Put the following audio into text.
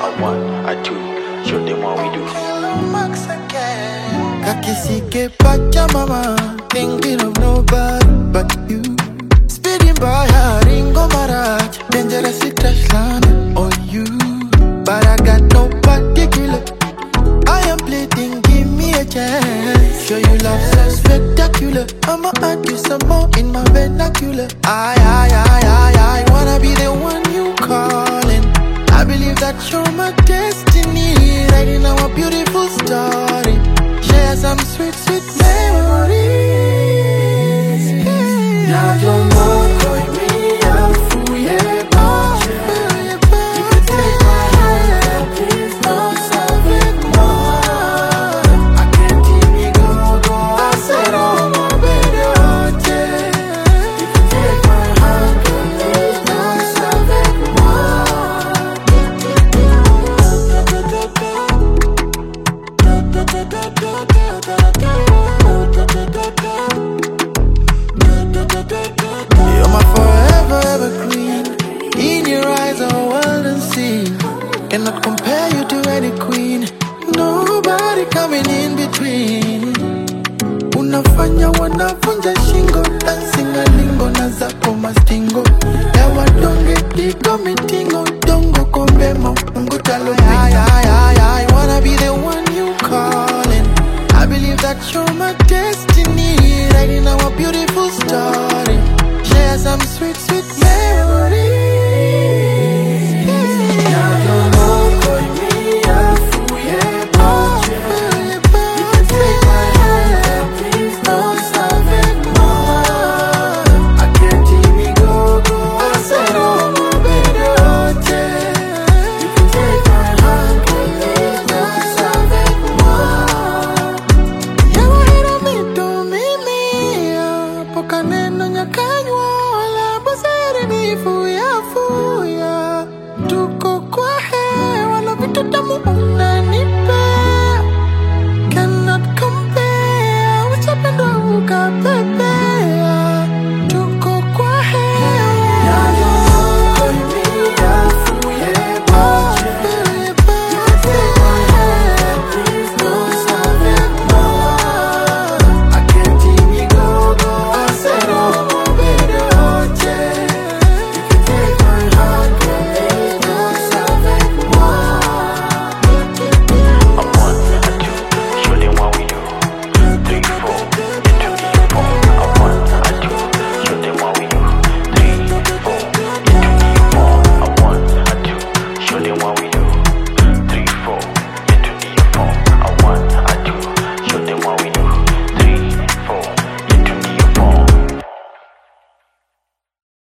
one, I two, show them what we do. Kakisike pachamama, thinking of nobody but you. Speeding by her, Ringo Maraj, dangerously crash land on you. But I got no particular, I am pleading, give me a chance. Show you love so spectacular, I'ma add you some more in my vernacular. I wanna be the one you calling. I believe that you're my destiny, writing our beautiful story. Share some sweet, sweet memories. Now you're more like me, I'm full, yeah, but you can take my hand, please don't serve it more. I can't keep me go, I said, oh my baby, oh yeah. You can take my hand, please don't serve it You're my forever evergreen. In your eyes are world unseen. Cannot compare you to any queen. Nobody coming in between. Unafanya wanavunja shingo, dancing a lingo na zako mastingo. Ewa donge diko mitingo, dongo kombemo, ngutalo pita.